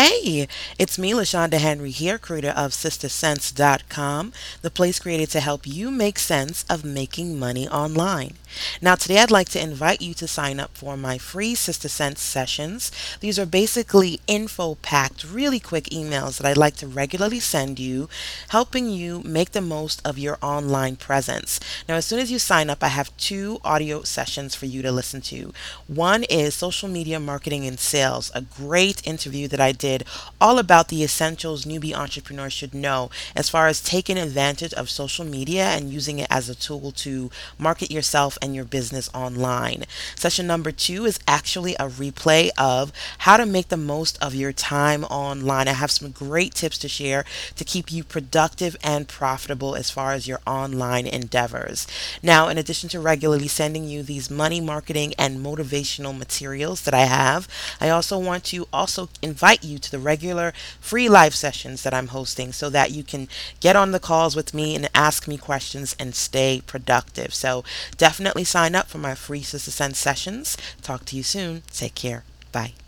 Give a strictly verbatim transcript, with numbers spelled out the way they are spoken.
Hey, it's me, LaShonda Henry here, creator of Sister Sense dot com, the place created to help you make sense of making money online. Now, today I'd like to invite you to sign up for my free Sister Sense sessions. These are basically info packed, really quick emails that I'd like to regularly send you, helping you make the most of your online presence. Now, as soon as you sign up, I have two audio sessions for you to listen to. One is Social Media Marketing and Sales, a great interview that I did all about the essentials newbie entrepreneurs should know as far as taking advantage of social media and using it as a tool to market yourself and your business online. Session number two is actually a replay of how to make the most of your time online. I have some great tips to share to keep you productive and profitable as far as your online endeavors. Now, in addition to regularly sending you these money marketing and motivational materials that I have, I also want to also invite you to the regular free live sessions that I'm hosting so that you can get on the calls with me and ask me questions and stay productive. So definitely sign up for my free Sister Sense sessions. Talk to you soon. Take care. Bye.